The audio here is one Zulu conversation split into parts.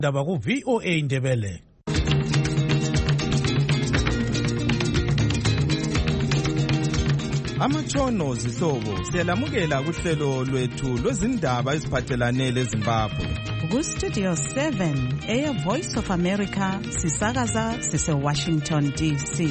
Ndaba ku VOA Ndebele. Amatshono zihlobo siyalamukela kuhlelo lwethu lwezindaba eziphathelane leZimbabwe. Ku Studio 7 Air Voice of America sisakaza sise Washington DC.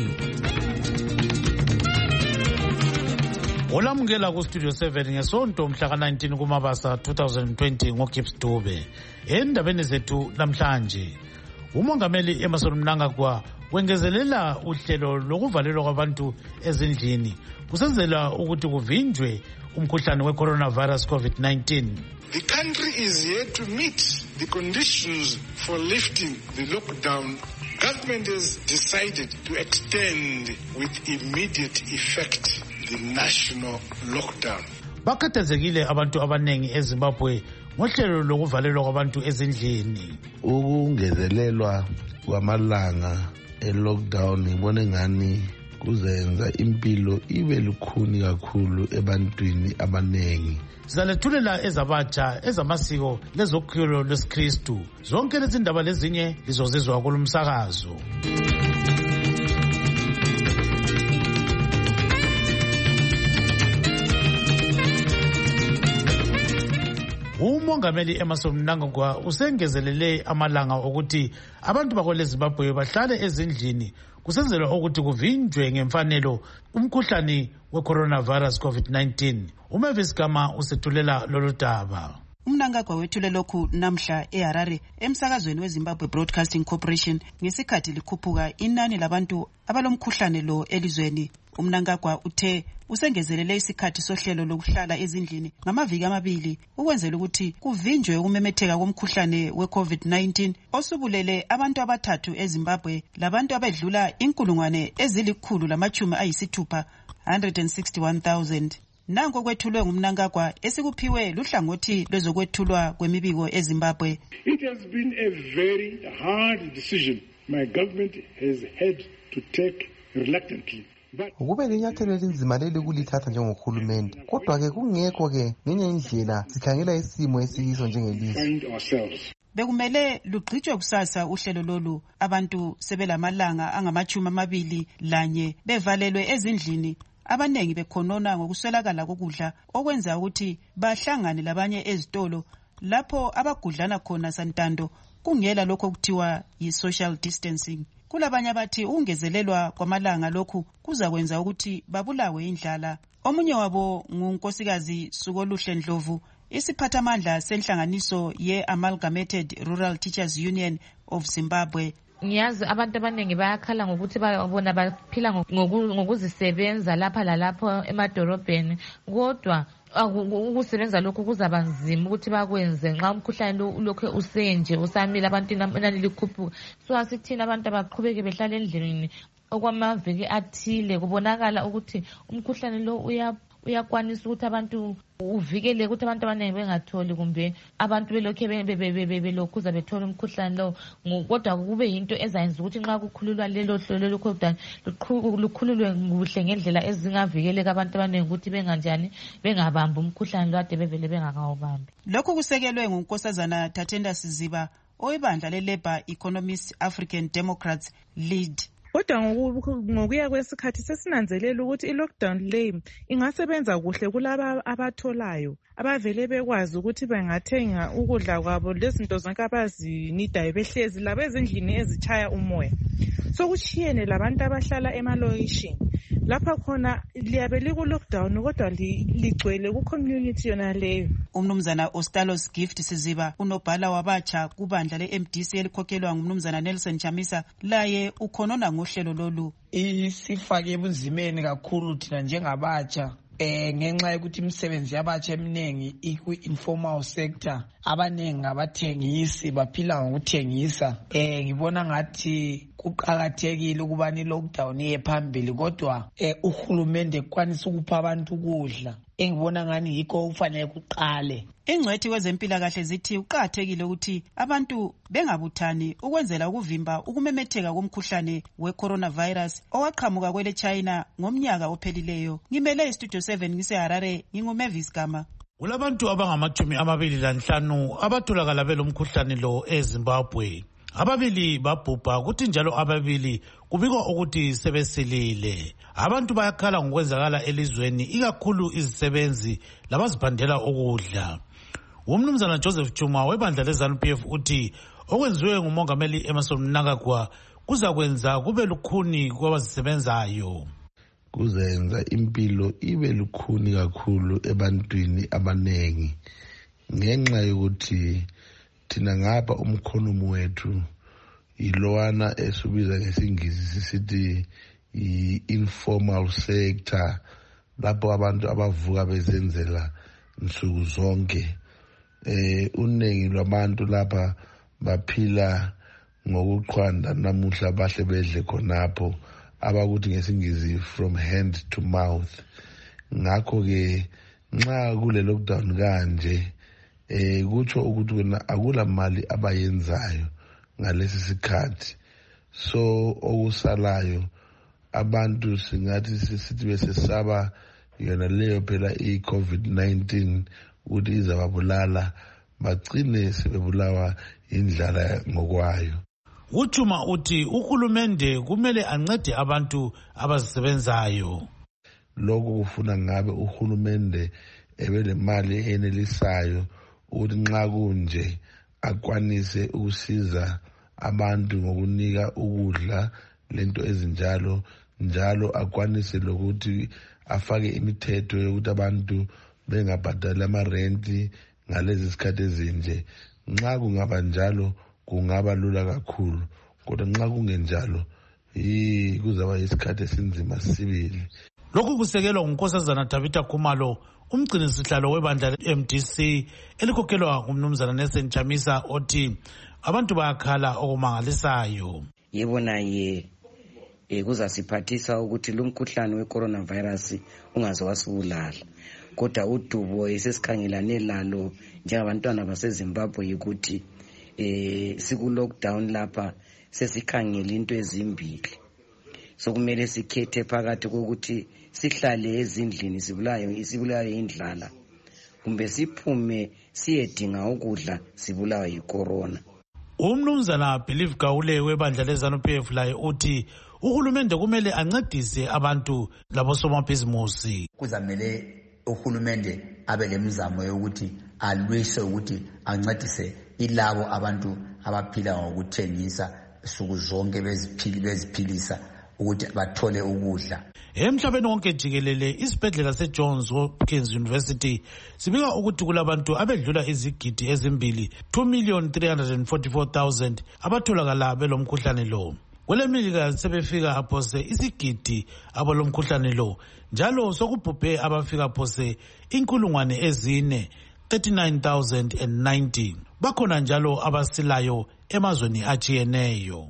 Olamukela ku Studio 7 ngesonto mhla ka-19 kuMabasa 2020 ngoGibbs Dube. Endabeni zethu namhlanje umongameli Emmerson Mnangagwa wengezelela uhlelo lokuvalelwa kwabantu ezindlini kusenzela ukuthi kuvinjwe umkhuhlane we-coronavirus COVID-19. The country is yet to meet the conditions for lifting the lockdown. Government has decided to extend with immediate effect the national lockdown. Bakhathazekile abantu abanengi eZimbabwe ngohlelo lokuvalelwa kwabantu ezindlini. Ukungezelelwa kwamalanga e-lockdown ngibona ngani kuzenza impilo ibe lukhuni kakhulu ebantwini abanengi. Sizalethulela ezabatsha ezamasiko lezokholo lwesikristu. Zonke lezi ndaba lezinye lizozizwa kulumsakazo. Umongameli Emmerson Mnangagwa usengezelele amalanga ukuthi abantu bakwele Zimbabwe bahlale ezindlini kusenzelwa ukuthi kuvinjwe ngemfanelo umkhuhlane we-coronavirus COVID-19. Umavis Gama usethulela lolu daba. Mnangagwa wethule lokhu namhla eHarare emsakazweni weZimbabwe Broadcasting Corporation ngesikhathi likhuphuka inani labantu abalomkhuhlane lo elizweni. Mnangagwa uthe usengezelele isikhathi sohlelo lokuhlala ezindlini ngamaviki amabili ukwenzela ukuthi kuvinjwe ukumemetheka komkhuhlane we-COVID-19 osubulele abantu abathathu eZimbabwe labantu abedlula 161,000. Nanko kwethulwe ngumnangagwa esikuphiwe luhlangothi lwezokwethulwa kwemibiko eZimbabwe. It has been a very hard decision my government has had to take reluctantly. Ukube linyathelo elinzima leli kulithatha njengohulumende, kodwa-ke kungekho-ke ngenye indlela sikhangela isimo esiyiso njengelizwe. Bekumele lugqitshwe kusasa uhlelo lolu. Abantu sebelamalanga angama-21 bevalelwe ezindlini, abanengi bekhonona ngokuswelakala kokudla okwenza ukuthi bahlangane labanye ezitolo lapho abagudlana khona santando kungela lokho okuthiwa yi-social distancing. Kulabanye abathi ungezelelwa kwamalanga lokhu kuza kwenza ukuthi babulawe indlala. Omunye wabo ngunkosikazi Sukoluhle Ndlovu, isiphathamandla senhlanganiso ye-Amalgamated Rural Teachers Union of Zimbabwe. Ngiyazi abantu abaningi bayakhala ngokuthi babona baphila ngokuzisebenza lapha lalapho emadorobheni, kodwa ukusebenza lokhu kuzaba nzima ukuthi bakwenze nxa umkhuhlane ulokhu usenje usamile abantu inani likhuphuka. So asithina abantu abaqhubeke behlala endlini okwamaviki athile kubonakala ukuthi umkhuhlane lo uyakwanisa ukuthi abantu uvikele ukuthi abantu abaningi bengatholi kumbe abantu belokhu belokhuza bethola umkhuhlane lo, kodwa kube yinto ezayenza ukuthi nxa kukhululwa lelo hlelo lokukhululwa lukhululwe kuhle ngendlela ezingavikeleka abantu abaningi ukuthi bengabambi umkhuhlane lo ade bevele bengakawubambi. Lokhu kusekelwe ngunkosazana Thatenda Siziba oyibandla le-Labour Economist African Democrats Lead. Kodwa ngokuya kwesikhathi sesinanzelela ukuthi i-lockdown le ingasebenza kuhle kulaba abatholayo abavele bekwazi ukuthi bengathenga ukudla kwabo lezinto zonke abazinidayo behlezi labo ezindlini ezitshaya umoya. So kuchiyene labantu abahlala emalokishini lapha khona liyabe liku-lockdown kodwa ligcwele ku-community yona leyo. Umnumzana Ostalos Gift Siziba unobhala wabatsha kubandla le-MDC elikhokhelwa ngumnumzana Nelson Chamisa laye ukhonona ngohlelo lolu. Isifake ebunzimeni kakhulu thina njengabatsha ngenxa yokuthi imisebenzi yabatsha eminengi ikwi-informal sector, abanengi abathengisi baphila ngokuthengisa. Ngibona ngathi kuqakathekile ukubana i-lockdown iye phambili kodwa uhulumende kukwanisa ukupha abantu ukudla. Engibona ngani yikho kufanele kuqale. Ingcwethi wezempilakahle zithi uqakathekile ukuthi abantu bengabuthani ukwenzela ukuvimba ukumemetheka komkhuhlane we-coronavirus owaqhamuka kwele China ngomnyaka ophelileyo. Ngimele iStudio 7 ngiseHarare, nginguMavis Gama. Kulabantu abangama-25 abatholakala belomkhuhlane lo eZimbabwe. Ababili babhubha kuthi njalo ababili kubikwa ukuthi sebesilile. Abantu bayakhala ngokwenzakala elizweni, ikakhulu izisebenzi labaziphandela ukudla. Umnumzana Joseph Chuma webandla leZANU-PF uthi okwenziwe ngumongameli Emmerson Mnangagwa kuzakwenza kube lukhuni kwabazisebenzayo. Kuzenza impilo ibe lukhuni kakhulu ebantwini abanengi ngenxa yokuthi thina ngapha umkhonomi wethu ilowana esubiza ngesingisi sisithi i-informal sector, lapho abantu abavuka bezenzela nsuku zonke. Uningi lwabantu lapha baphila ngokuqhwanda namuhla bahle bedle khonapho, abakuthi ngesingisi from hand to mouth. Ngakho ke nxa kule lockdown kanje kutsho ukuthi wena akula mali abayenzayo ngalesi sikhathi. So okusalayo abantu singathi sisithi besesaba yona leyo phela i-COVID-19 ukuthi izababulala, bagcine sebebulawa indlala ngokwayo. Uchuma uthi uhulumende kumele ancede abantu abazisebenzayo. Lokho kufuna ngabe uhulumende ebelemali enelisayo ukuthi nxa kunje akwanise ukusiza abantu ngokunika ukudla lento ezinjalo, njalo akwanise lokuthi afake imithetho yokuthi abantu bengabhadali amarenti ngalezi sikhathi ezinje. Nxa kungaba njalo kungaba lula kakhulu, kodwa nxa kungenjalo kuzaba isikhathi esinzima sibili. Lokhu kusekelwa nguNkosazana Tabitha Khumalo, umgcinisihlalo webandla MDC elikhokhelwa ngumnumzana Nelson Chamisa, othi abantu bayakhala okumangalisayo. Yebona kuzasiphathisa ukuthi lo mkhuhlane we-coronavirus ungaze wasibulala, kodwa udubo esesikhangelane lalo njengabantwana baseZimbabwe yikuthi siku-lockdown lapha sesikhangele into ezimbili. So kumele sikhethe phakathi kokuthi sihlale ezindlini sibulawe indlala, kumbe siphume siyedinga ukudla sibulawe yicorona. Umnumzana Believe Gawule webandla leZANU-PF laye uthi uhulumende kumele ancedise abantu labosomabhizimusi. Kuzamele uhulumende abe lemizamo yokuthi alwise ukuthi ancedise ilabo abantu abaphila ngokuthengisa suku zonke beziphilisa ukuthi bathole ukudla. Emhlabeni wonke jikelele isibhedlela seJohns Hopkins University sibika ukuthi kulabantu abedlula izigidi ezimbili 2,344,000 abatholakala belomkhuhlane lo. Kwelemelika sebefika phose isigidi abalomkhuhlane lo, njalo sokubhubhe abafika phose 4,39,090. Bakhona njalo abasilayo emazweni atshiyeneyo.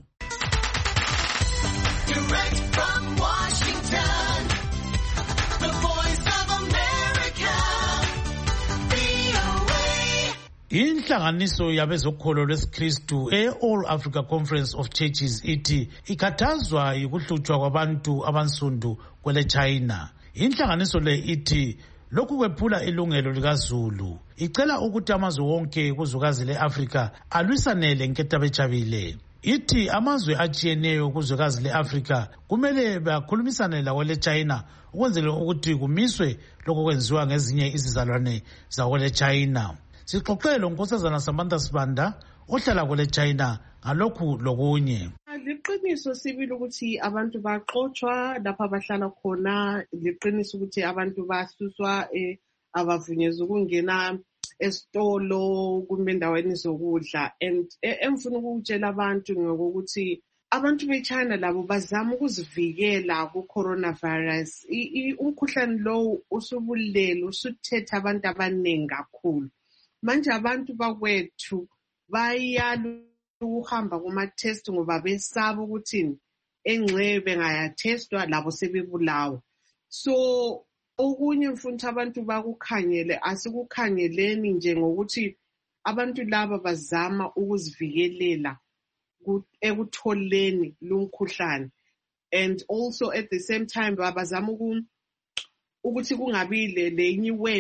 Inhlanganiso yabezokholo lwesikristu e-All Africa Conference of Churches ithi ikhathazwa yikuhlutshwa kwabantu abansundu kwele China. Inhlanganiso le ithi lokhu kwephula ilungelo likaZulu. Icela ukuthi amazwe wonke kuzwekazi le-Afrika alwisanele nketabechabile. Ithi amazwe atshiyeneyo kuzwekazi le-Afrika kumele bakhulumisane lakwele China ukwenzela ukuthi kumiswe lokho kwenziwa ngezinye izizalwane zakwele China. Sixoxele uNkosazana Samantha Sibanda ohlala kwele China ngalokhu lokunye. Liqiniso sibili ukuthi abantu baxoxwa lapha abahlala khona, liqiniso ukuthi abantu basuswa abavunyezwa ukungena esitolo kumbe endaweni zokudla. And emfuna ukutshela abantu ngokuthi abantu beChina labo bazama ukuzivikela ku-coronavirus. Umkhuhlane lo usubulele usuthethe abantu abaningi kakhulu. Manje abantu bakwethu bayala ukuhamba kuma-test ngoba besaba ukuthi engxe bengayatestwa labo sebebulawa. So okunye mfuna abantu bakukhangele, asikukhangeleni nje ngokuthi abantu laba bazama ukuzivikelela ekutholeni lumkhuhlane, and also at the same time bazama ukuthi kungabi lenye wave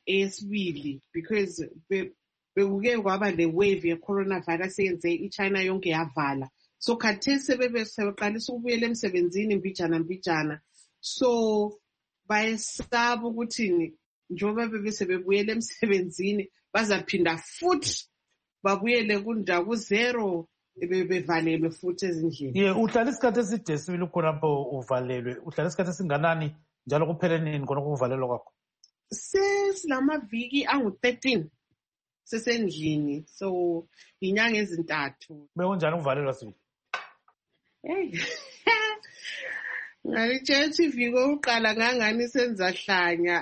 eyesibili because bekuke kwaba le wave ye-coronavirus eyenze iChina yonke yavala. So khathesi sebeqalisa ukubuyela emsebenzini mbijana. So bayesaba ukuthi njengoba bebesebebuyela emsebenzini bazaphinda futhi babuyele ku-zero bevalelwe futhi ezindlini. Uhlala isikhathi eside sibili khonapho uvalelwe. Uhlala isikhathi esinganani njalo kuphele nini khona ukuvalelwa kwakho? Sesilamaviki angu-13 sesendlini, so inyanga ezintathu. Bekunjani ukuvalelwa sibili? Ngalitshela ukuthi iviki oqala ngangani senza hlanya.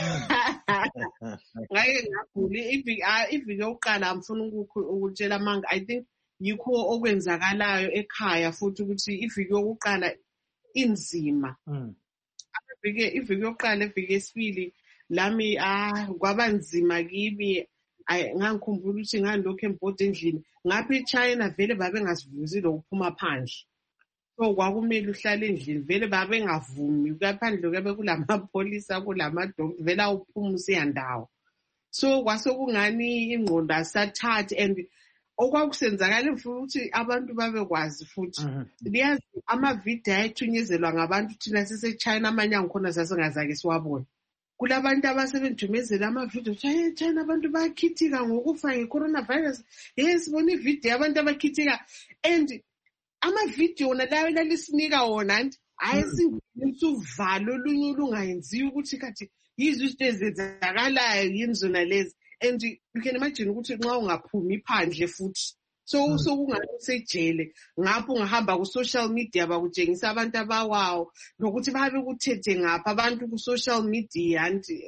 Ngake ngagula iviki oqala amfuna ukutshela manga. I think yikho okwenzakalayo ekhaya futhi ukuthi iviki yokuqala inzima. Iviki yokuqala iviki yesibili lami kwaba nzima kimi. Ngangikhumbula ukuthi ngandokho embhodi endlini ngapha eChina vele babengasivuzi lokuphuma phandle. So kwakumele uhlale endlini vele babengavumi kaphandle kube kulamapholisa kulamadoki vele awuphuma usiyandawo. So kwase kungani ingqondo asathathi and okwakusenzakala futhi abantu babekwazi futhi. Liyazi amavidiyo ayethunyezelwa ngabantu thina siseChina amanye angikhona sasingazake siwabona. Kulabantu abasebenzumezela amavidiyo China abantu bayakhithika ngokufa nge-coronavirus. Sibona ividiyo abantu abakhithika and amavidiyo wona lawo lisinika wona ayesingisa uvalo olunye olungayenziwa ukuthi kathi yizo izinto ezenzakalayo yini zona lezi. And you can imagine ukuthi nxa ungaphumi phandle futhi so kungasejele ngapho ungahamba ku-social media bakutshengisa abantu abawawo nokuthi babe kuthethe ngapha abantu ku-social media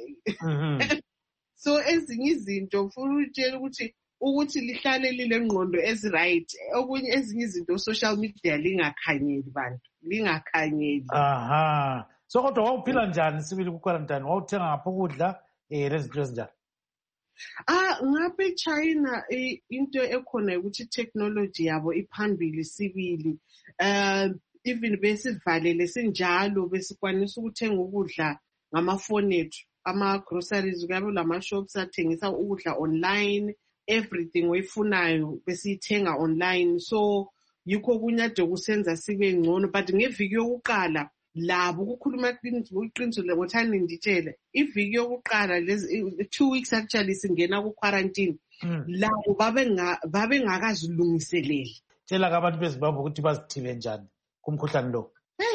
so ezinye izinto ufuna utshela ukuthi lihlale lile ngqondo ezi-right. Okunye ezinye izinto social media lingakhanyeli bantu lingakhanyeli. So kodwa wawuphila njani sibili ku-quarantine? Wawuthenga ngapho ukudla lezinto ezinjani? Ngapha eChina into ekhona ukuthi i-technology yabo iphambili sibili. Even besivalele sinjalo besikwanisa ukuthenga ukudla ngamafoni ethu. Ama-groceries kube lama-shops athengisa ukudla online. Everything oyifunayo besiyithenga online. So yikho kunyade kusenza sibe ngcono. But ngeviki yokuqala labo kukhuluma iqiniso ngothani nditshele iviki yokuqala lezi 2 weeks actually singena ku-quarantine labo babengakazilungiseleli. Tshela abantu beZimbabwe ukuthi bazithibe njani kumkhuhlane lo.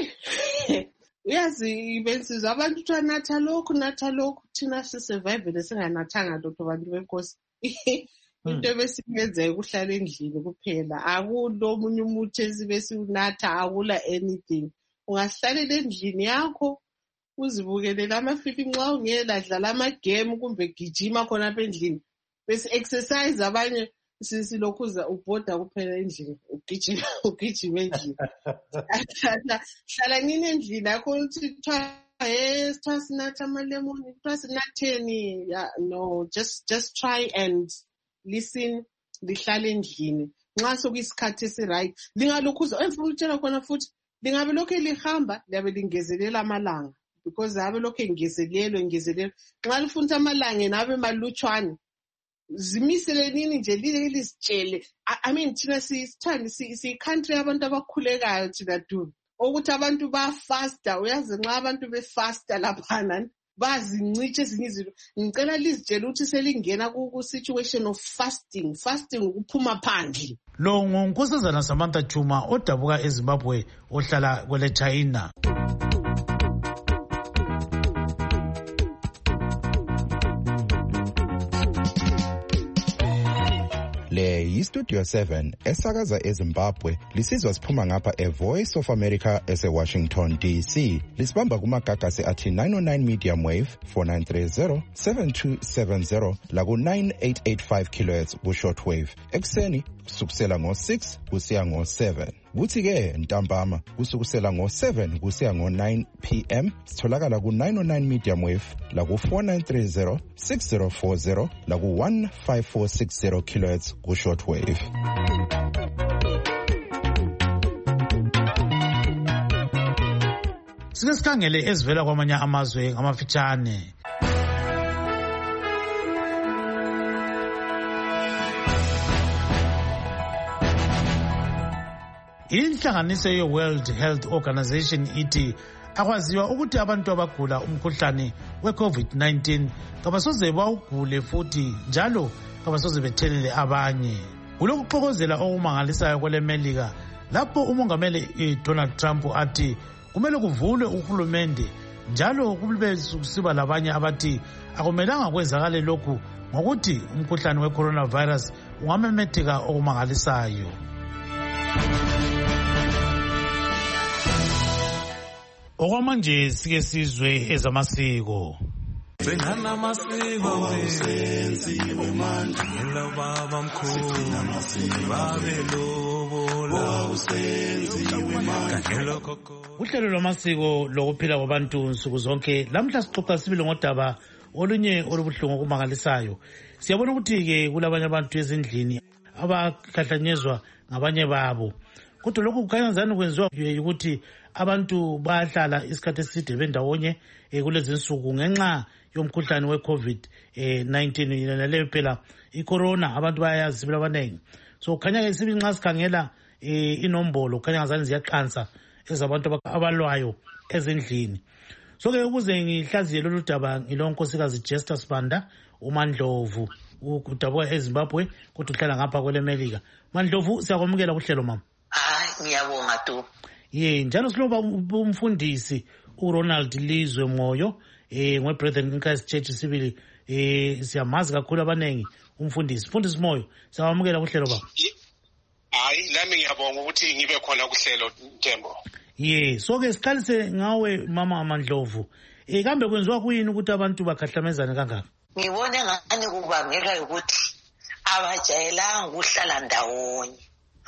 Uyazi bensizwa abantu kuthiwa natha lokhu thina sisurvivele singanathanga lutho bantu benkosi. Into besimenzeka ukuhlala endlini kuphela akulo omunye umuthi esibesinatha akula anything. Ungahlalela endlini yakho uzibukelele amafilimu nxa ungela dlala amagame kumbe gijima khona apha endlini bese exercise abanye silokhuza ubhoda kuphela endlini ugijima endlini. Hlala ngini endlini yakho uthi kuthiwa sinatha amalemon kuthiwa sinatheni. No, just try and listen lihlale endlini nxa sokuyisikhathi esi-right lingalokhuza emfuna ukutshela khona futhi lingabe lokhu lihamba liyabe lingezelela amalanga because abe lokhu engezelelwe nxa lifuna amalanga nabe malutshwane zimisele nini nje lizitshele. I mean thina siyi-country yabantu abakhulekayo thina dubi ukuthi abantu bayafasta. Uyazi nxa abantu befasta laphana bazincitshe ezinye izinto. Ngicela lizitshele ukuthi selingena ku-situation of fasting ukuphuma phandle. Lo nguNkosazana Samantha Chuma odabuka eZimbabwe ohlala kwele China. Le yiStudio 7 esakaza eZimbabwe lisizwa siphuma ngapha eVoice of America eseWashington DC. Lisibamba kumagagasi athi 909 medium wave 4930 7270 laku 9885 kHz ku shortwave. Ekseni kusukusela ngo6 kusiya ngo7. Kuthi ke ntambama kusukusela ngo7 kusiya ngo9 PM sitholakala ku 909 medium wave laku 4930 6040 laku 15460 kHz ku shortwave. Sike sikhangele ezivela kwamanye amazwe ngamafitshane. Inhlanganiso ye-World Health Organization ithi akwaziwa ukuthi abantu abagula umkhuhlane we-COVID-19 kabasoze bawugule futhi njalo kabasoze bethelele abanye. Kulokuxokozela okumangalisayo kwele Melika lapho umongameli Donald Trump athi kumele kuvulwe uhulumende njalo kube kusiba labanye abathi akumelanga kwenzakale lokhu ngokuthi umkhuhlane we-coronavirus ungamemetheka okumangalisayo. Okwamanje sike sizwe ezamasiko. Sengana amasiko senziwe manje baba mkhulu babelobola senziwe manje. Uhlelo lwamasiko lokuphila kwabantu nsuku zonke lamhla sixoxa sibili ngodaba olunye olubuhlungu okumangalisayo. Siyabona ukuthi ke kulabanye abantu ezindlini abakhahlanyezwa ngabanye babo. Kodwa lokhu kukhanya zani kwenziwa ukuthi abantu bahlala isikhathi eside bendawonye kulezi nsuku ngenxa yomkhuhlane we-COVID-19 naleyo phela i-corona abantu bayayazi sibili abanengi. So kukhanya ke sibi nxa sikhangela inombolo kukhanya ngazani ziyaqansa ezabantu abalwayo ezindlini. So ke ukuze ngihlaziye lolu daba ngilonkosikazi Jester Sibanda uMandlovu udabuka eZimbabwe kodwa uhlala ngapha kwele Melika. Mandlovu siyakwamukela kuhlelo mama. Ngiyabonga tu. Njalo siloba umfundisi uRonald Lizwe Moyo ngeBrethren in Christ Church sibili siyamazi kakhulu abanengi umfundisi Moyo siyakwamukela kuhlelo baba. Hayi nami ngiyabonga ukuthi ngibe khona kuhlelo Thembo. So ke siqalise ngawe mama Mandlovu. Kambe kwenziwa kuyini ukuthi abantu bakhahlamezane kangaka? Ngibone ngani kubangelwa ukuthi abajayelanga ukuhlala ndawonye.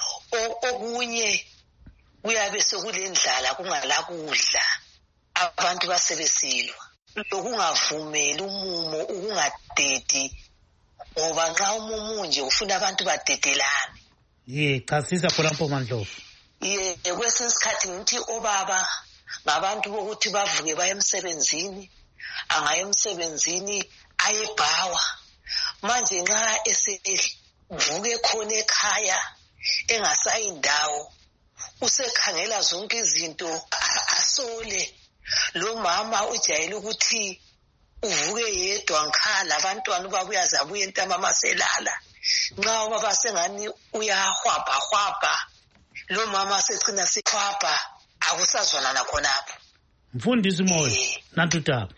Okunye kuyabe sekulendlala kungala kudla abantu basebesilwa lokungavumeli umumo ukungadedi ngoba nxa umumo nje ufuna abantu badedelane. Chasisa khonapho Mandlovu. Kwesinye isikhathi ngithi obaba ngabantu bokuthi bavuke baye emsebenzini angaye emsebenzini ayebhawa manje nxa esevuke khona ekhaya engasayindawo usekhangela zonke izinto asole. Lo mama ujayele ukuthi uvuke yedwa ngikhala abantwana babuya zabuya entambama selala nxa ubaba sengani uyahwabha lo mama secina sikhwapha akusazwana khonapho. Mfundisi Moyo natutaba.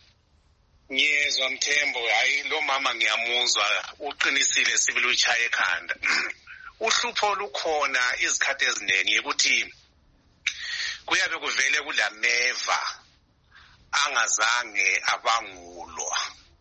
Yezwa Mthembo hayi lo mama ngiyamuzwa uqinisile sibili uchaye ekhanda. Uhlupho lukhona izikhathi eziningi ukuthi kuyabe kuvele kulameva angazange abangulwa.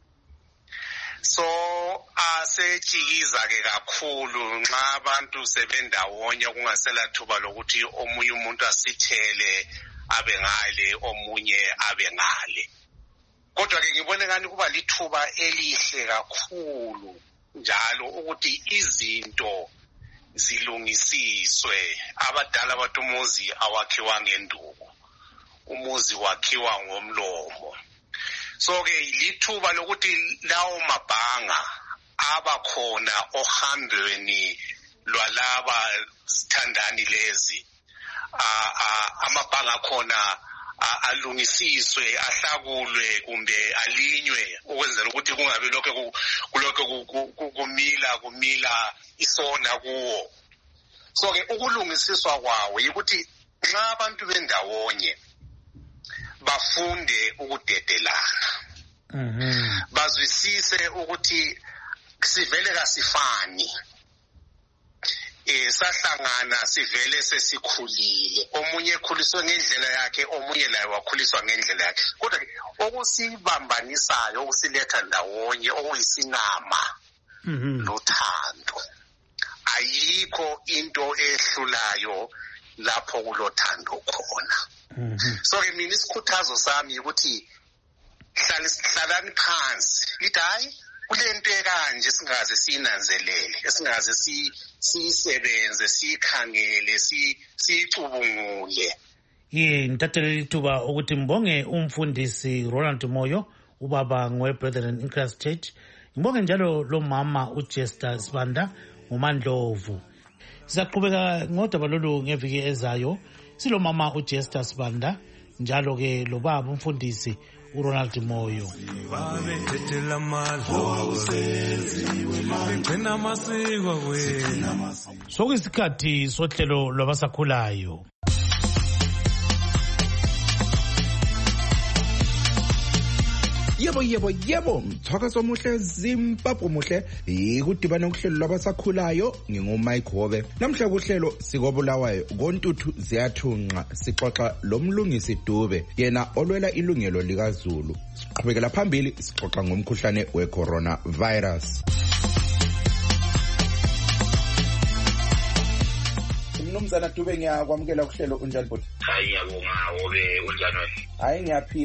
So asejikiza ke kakhulu nxa abantu sebendawonye kungasela thuba lokuthi omunye umuntu asithele abe ngale omunye abe ngale. Kodwa ke ngibone ngani kuba lithuba elihle kakhulu njalo ukuthi izinto zilungisiswe. Abadala bathi umuzi awakhiwa ngenduku, umuzi wakhiwa ngomlomo. So ke lithuba lokuthi lawo mabhanga abakhona ohambweni lwalaba sithandani lezi amabhanga khona alungisiswe ahlakulwe kumbe alinywe ukwenzela ukuthi kungabe lokho kumila isona kuwo. So ke ukulungisiswa kwawo yikuthi nxa abantu bendawonye bafunde ukudedelana. Bazwisise ukuthi sivele kasifani. Sahlangana sivele sesikhulile. Omunye ekhuliswe ngendlela yakhe, omunye naye wakhuliswa ngendlela yakhe. Kodwa ke okusibambanisayo okusiletha ndawonye okuyisinama lothando. Ayikho into ehlulayo lapho kulothando khona. So ke mina isikhuthazo sami ukuthi hlalani phansi lithi hayi kulento ekanje singaze sinanzelele esingaze sisebenze sikhangele sicubungule. Ngithathele ithuba ukuthi mbonge umfundisi Ronald Moyo ubaba ngeBrethren in Christ Church. Ngibonge njalo lo mama uJester Sibanda uMandlovu. Sizaqhubeka ngodaba lolu ngeviki ezayo. Silomama uJester Sibanda njalo ke lobaba umfundisi uRonald Moyo. Sokuyisikhathi sohlelo lwabasakhulayo. Yebo, mthwakazo omuhle Zimbabwe muhle ikudibana ukuhlelo lwabasakhulayo nginguMike Hobe. Namhla kuhlelo sikobulawayo kontuthu ziyathunqa sixoxa lomlungisi Dube yena olwela ilungelo likaZulu. Siqhubekela phambili sixoxa ngomkhuhlane weCoronavirus. Mnumzana Dube ngiyakwamukela kuhlelo unjani bhuti? Hayi ngiyabonga Hobe unjani wena? Hayi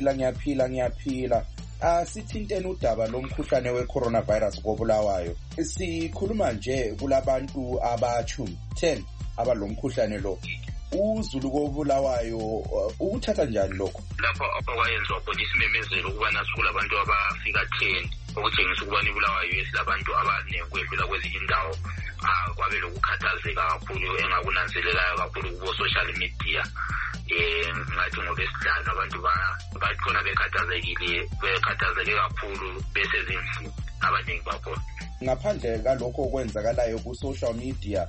ngiyaphila. Sithintene udaba lomkhuhlane weCoronavirus kobulawayo. Sikhuluma nje kulabantu abathumi 10 abalomkhuhlane lo. uZulu kobulawayo ukuthatha njani lokho? Lapho okwayenzwa khona isimemezelo ukubana sikulabantu abafika 10 okutshengisa ukubana ibulawayo esilabantu abaningi kwedlula kwezinye indawo. Kwabe lokukhathazeka kakhulu engakunanzelelayo kakhulu kubo social media. Ngathi ngobesihlanu abantu bakhona bekhathazeke kakhulu besezindlini abaningi bakhona. Ngaphandle kalokho okwenzakalayo ku social media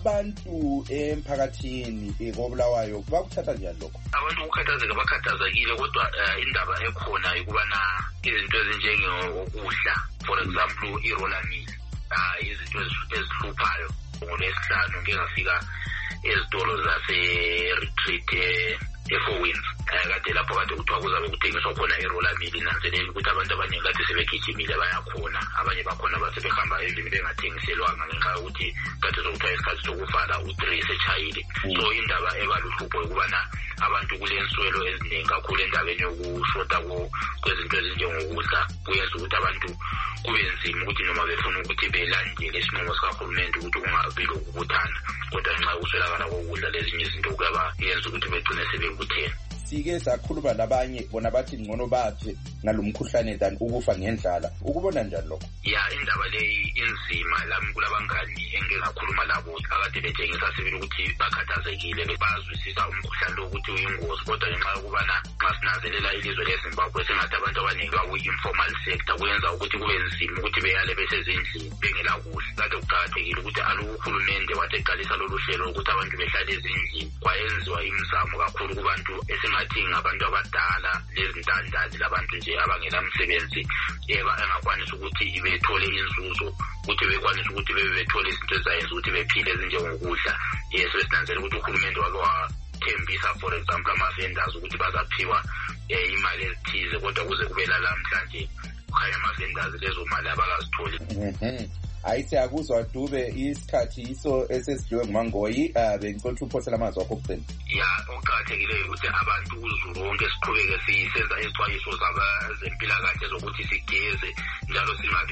abantu emphakathini kobulawayo bakuthatha njani lokho? Abantu ukukhathazeka bakhathazekile kodwa indaba ekhona ukubana izinto ezinjengokudla for example iroller meal izinto ezihluphayo ngolesihlanu ngeke ngafika ezitolo zase-retreat e-Four Winds kade lapho kade kuthiwa kuzabe kuthengiswa khona iroller meal. Nanzelela ukuthi abantu abaningi kade sebegijimile bayakhona, abanye bakhona basebehamba endlini bengathengiselwanga ngenxa yokuthi kade sokuthiwa isikhathi sokuvala u-3 setshayile. So indaba ebaluhlupho ukubana abantu kulenswelo eziningi kakhulu endabeni yokushota kwezinto ezinjengokudla kuyenza ukuthi abantu kube nzima ukuthi noma befuna ukuthi belandele isinqumo sikahulumende ukuthi kungabi lokubuthana, kodwa ngenxa yokuswelakala kokudla lezinye izinto kuyaba yenza ukuthi begcine sebebuthene. Sike sakhuluma labanye bona bathi ngcono baphe ngalomkhuhlane than ukufa ngendlala. Ukubona njani lokho? Indaba leyi inzima lami kulabangani engeke ngakhuluma labo akade betshengisa sibili ukuthi bakhathazekile bazwisisa umkhuhlane lo ukuthi uyingozi, kodwa ngenxa yokubana xa sinanzelela ilizwe leZimbabwe sengathi abantu abaningi baku-informal sector kuyenza ukuthi kube nzima ukuthi beyale besezindlini bengela kudla. Kade kuqakathekile ukuthi uhulumende wathi eqalisa lolu hlelo ukuthi abantu behlale ezindlini, kwayenziwa imizamo kakhulu kubantu esingathi ngabantu abadala lezintandane labantu nje abangela msebenzi engakwanisa ukuthi bethole inzuzo, ukuthi bekwanisa ukuthi bethole izinto ezayenza ukuthi bephile ezinjengokudla. Sesinanzela ukuthi uhulumende wake wathembisa for example ama-vendors ukuthi bazaphiwa imali ezithize, kodwa kuze kube namhlanje kukhanya ama-vendors lezo mali abakazitholi. Hayi siyakuzwa Dube, isikhathi iso esesidliwe nguMangoyi. Bengicela ukuphosela amazwi akho okugcina. Okuqakathekileyo ukuthi abantu uZulu wonke siqhubeke sisenza izixwayiso zabezempilakahle zokuthi sigeze njalo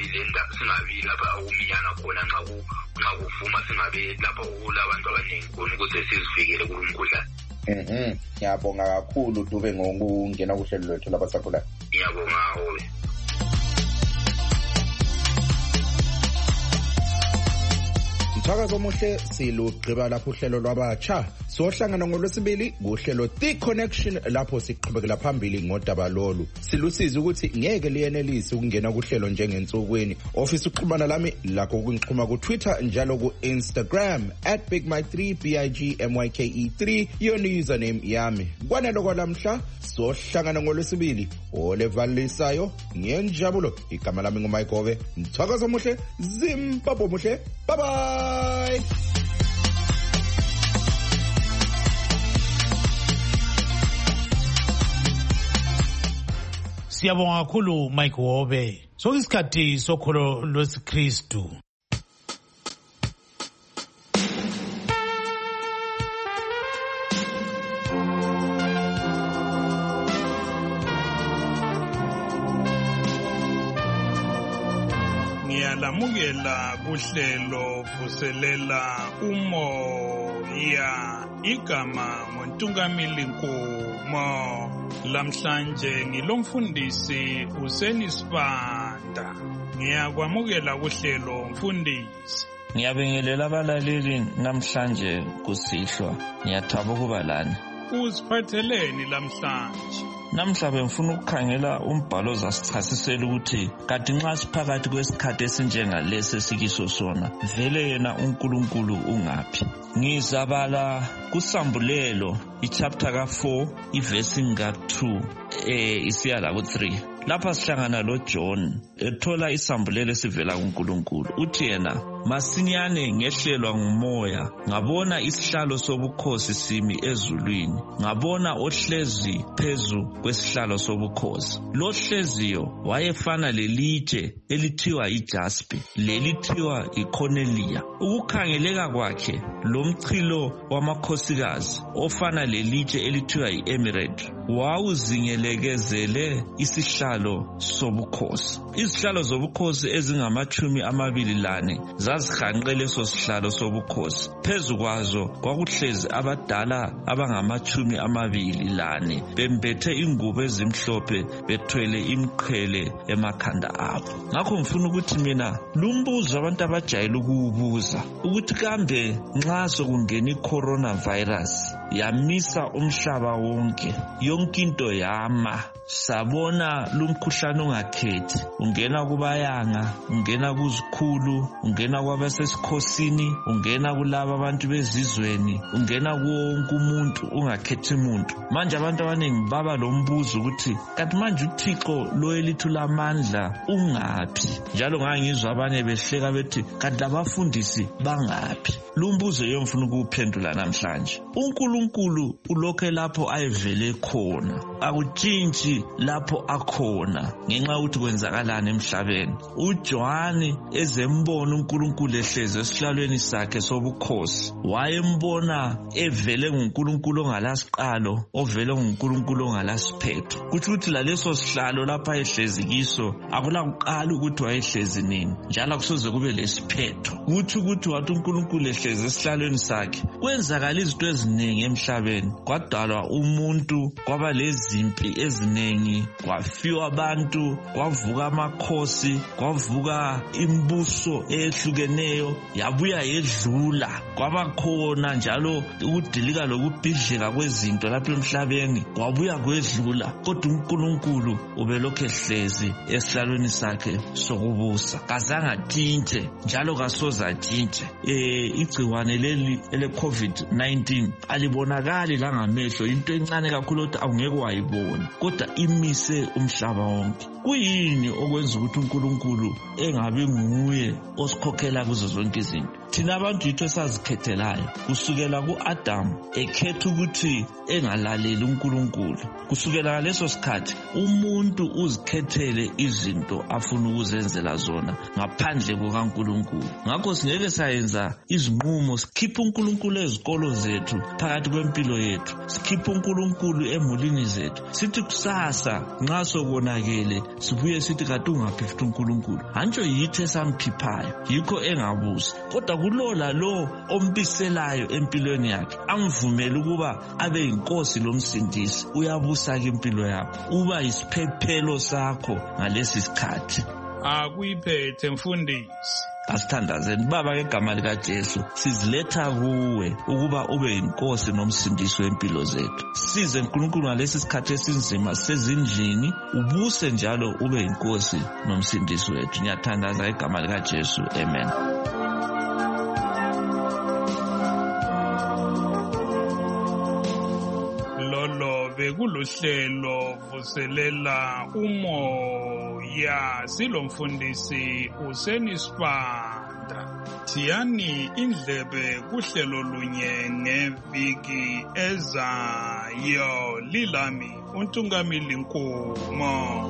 singabi lapha okuminyana khona nxa kuvuma, singabi lapha okulabantu abaningi khona ukuze sizivikele kulo mkhuhlane. Ngiyabonga kakhulu Dube ngokungena kuhlelo lwethu labasakhulayo. Ngiyabonga Hobe. Mthakazo omuhle silugqiba lapho uhlelo lwabatsha. Sohlangana ngolwesibili kuhlelo The Connection lapho siqhubekela phambili ngodaba lolu. Silusiza ukuthi ngeke liyenelise ukungena kuhlelo njengensukwini. Office uxhumana lami lakho ukungixhuma ku Twitter njalo ku Instagram @bigmike3 BIGMYKE3 yona username yami. Kwanelo kwalamhla sohlangana ngolwesibili olevalisayo ngenjabulo. Igama lami nguMike Hobe. Mthakazo omuhle Zimbabwe muhle. Bye bye. Siyabonga kakhulu Mike Hobe. Sokuyisikhathi sokholo lwesikristu. Ngiyalamukela kuhlelo vuselela umoya. Igama ngoNtungamili Nkomo. Lamhlanje ngilomfundisi Hussein Sibanda. Ngiyakwamukela kuhlelo mfundisi. Ngiyabingelela abalaleli namhlanje kusihlwa. Ngiyathaba ukuba lani. Uziphatheleni lamhlanje? Namhla bengifuna ukukhangela umbhalo ozasichasisela ukuthi kanti nxa siphakathi kwesikhathi esinjengalesi esikiso sona vele yena uNkulunkulu ungaphi. Ngizabala kusambulelo ichapter ka4 ivesi nga2 isiya la ku3. Lapha sihlangana loJohn ethola isambulelo esivela kuNkulunkulu. Uthi yena masinyane ngehlelwa ngumoya ngabona isihlalo sobukhosi simi ezulwini, ngabona ohlezi phezu kwesihlalo sobukhosi. Lo hleziyo wayefana lelitshe elithiwa ijaspi, lelithiwa icornelia. Ukukhangeleka kwakhe lomchilo wamakhosikazi ofana lelitshe elithiwa iemerald wawuzingelekezele isihlalo sobukhosi. Izihlalo zobukhosi ezingama-24 zazihanqe leso sihlalo sobukhosi. Phezu kwazo kwakuhlezi abadala abangama-24 bembethe ingubo ezimhlophe bethwele imiqhele emakhanda abo. Ngakho ngifuna ukuthi mina lumbuzo abantu abajayele ukuwubuza ukuthi kambe nxa sokungena i-coronavirus yamisa umhlaba wonke, yonke into yama, sabona lumkhuhlane ungakhethi, ungena kubayanga, ungena kuzikhulu, ungena kwabasesikhosini, ungena kulabo abantu bezizweni, ungena kuwonke umuntu ungakhethi umuntu. Manje abantu abaningi baba lombuzo ukuthi kanti manje uThixo lo elithu lamandla ungaphi? Njalo ngangizwa abanye behleka bethi kanti abafundisi bangaphi? Lumbuzo yomfuna ukuphendula namhlanje. uNkulunkulu ulokhe lapho ayevele khona, akutshintshi lapho akhona ngenxa ukuthi kwenzakalani emhlabeni. uJohn ezembona uNkulunkulu ehlezi esihlalweni sakhe sobukhosi, wayembona evele nguNkulunkulu ongalasiqalo, ovele nguNkulunkulu ongalasiphetho. Kuthi ukuthi laleso sihlalo lapha ehlezi kiso akula kuqala ukuthi wayehlezi nini, njalo akusoze kube lesiphetho. Kuthi ukuthi wathi uNkulunkulu ehlezi esihlalweni sakhe kwenzakala izinto eziningi emhlabeni. Kwadalwa umuntu, kwaba lezimpi eziningi, kwafiwa abantu, kwavuka amakhosi, kwavuka imbuso ehlukeneyo, yabuya yedlula. Kwaba khona njalo ukudilika lokubhidlika kwezinto lapha emhlabeni, kwabuya kwedlula. Kodwa uNkulunkulu ubelokhu ehlezi esihlalweni sakhe sokubusa, kazange atshintshe njalo kasoze atshintshe. Igciwane leli ele-COVID-19 alibonakali la ngamehlo, into encane kakhulu ukuthi awungeke wayibona, kodwa imise umhlaba wonke. Kuyini okwenza ukuthi uNkulunkulu engabi nguye osikhokhela kuzo zonke izinto? Thina abantu yitho esazikhethelayo kusukela ku-Adam ekhetha ukuthi engalaleli uNkulunkulu. Kusukela ngaleso sikhathi umuntu uzikhethele izinto afuna ukuzenzela zona ngaphandle kukaNkulunkulu. Ngakho singeke sayenza izinqumo sikhipha uNkulunkulu ezikolo zethu, phakathi kwempilo yethu, sikhipha uNkulunkulu emulini zethu, sithi kusasa nxa sokonakele sibuye sithi kanti ungaphi futhi uNkulunkulu. Hantsho yitho esamphiphayo, yikho engabusi. Kodwa kulola lo ombiselayo empilweni yakhe, amvumele ukuba abe inkosi lomsindisi, uyabusa ke impilo yakho, uba isiphephelo sakho ngalesi sikhathi. Akuyiphethe mfundisi. Asithandazeni Baba ngegama likaJesu, siziletha kuwe ukuba ube inkosi nomsindisi wempilo zethu. Size uNkulunkulu ngalesi sikhathi esinzima sezindlini, ubuse njalo ube inkosi nomsindisi wethu. Ngiyathandaza ngegama likaJesu. Amen. Bekuluhlelo vuselela umoya, silomfundisi uSenisibanda. Thiyani indlebe kuhlelo lunye ngeviki ezayo. Lilami uNtungamili Nkomo.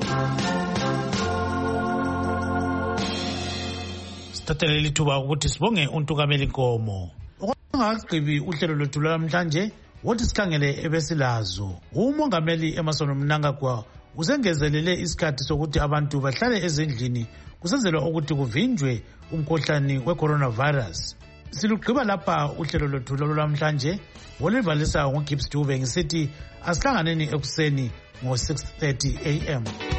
Sithathelele lithuba ukuthi sibonge uNtungamili Nkomo. Ungagqibi uhlelo lwethu namhlanje wothi sikhangele ebesilazo. Umongameli Emmerson Mnangagwa usengezelele isikhathi sokuthi abantu bahlale ezindlini kusenzelwa ukuthi kuvinjwe umkhuhlane we-coronavirus. Silugqiba lapha uhlelo lwethu namhlanje. Wolivalisa ngoGibbs Dube ngisithi asihlanganeni ekuseni ngo 6:30 AM.